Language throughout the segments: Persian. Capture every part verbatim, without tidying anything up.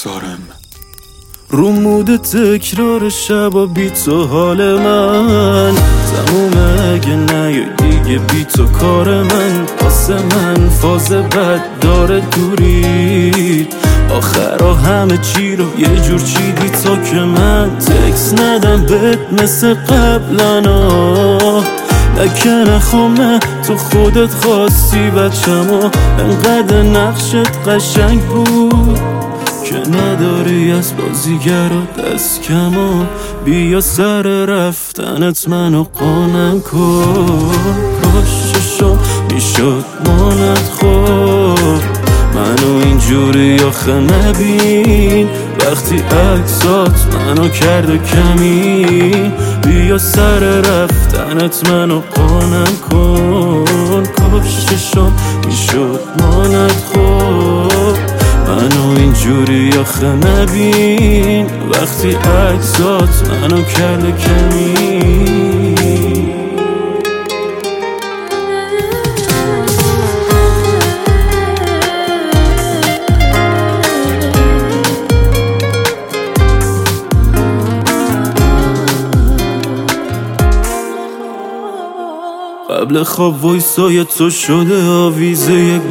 سارم رو مود تکرار شبا بی تو حال من تمومه، اگه نیای دیگه بی تو کار من. واسه من فاز بد داره دورید، آخرا همه چی رو یه جور چیدی تا که من تکس ندم بهت مثل قبلنا. نکه نخوام نه تو خودت خواستی بچمو، انقدر نقشت قشنگ بود که نداری از بازیگر و دست کمو. بیا سر رفتنت منو قانم کن، کاششو میشد مانت خوب. منو اینجوری آخه نبین وقتی عکسات منو کرده کمی. بیا سر رفتنت منو قانم کن، کاششو میشد مانت خوب. منو اینجوری آخه نبین وقتی عکسات منو کرده کمی. قبل خواب وایسای تو شده آویزه یک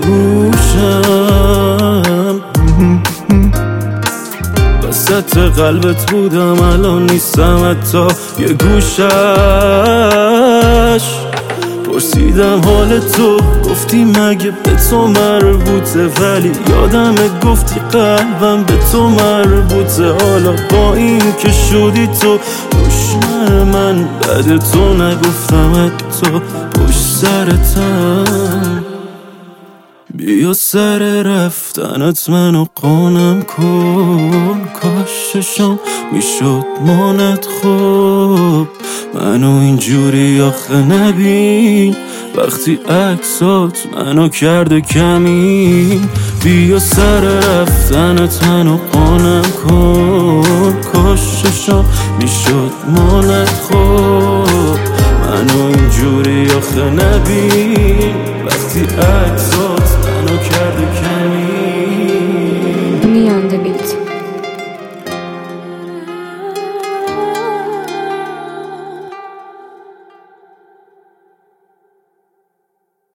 گوشم، وسط قلبت بودم الان نیستم حتی یه گوشش. پرسیدم حال تو گفتی مگه به تو مربوطه، ولی یادمه گفتی قلبم به تو مربوطه. حالا با این که شدی تو دشمن من، بعد تو نگفتم حتی پشت سرتم. بیا سر رفتنت منو قانم کن، کاششم میشد مانت خوب. منو اینجوری آخه نبین وقتی عکسات منو کرده کمی. بیا سر رفتنت منو قانم کن، کاششم میشد مانت خوب. منو اینجوری آخه نبین وقتی عکسات منو کرده کمی. Me on the beat.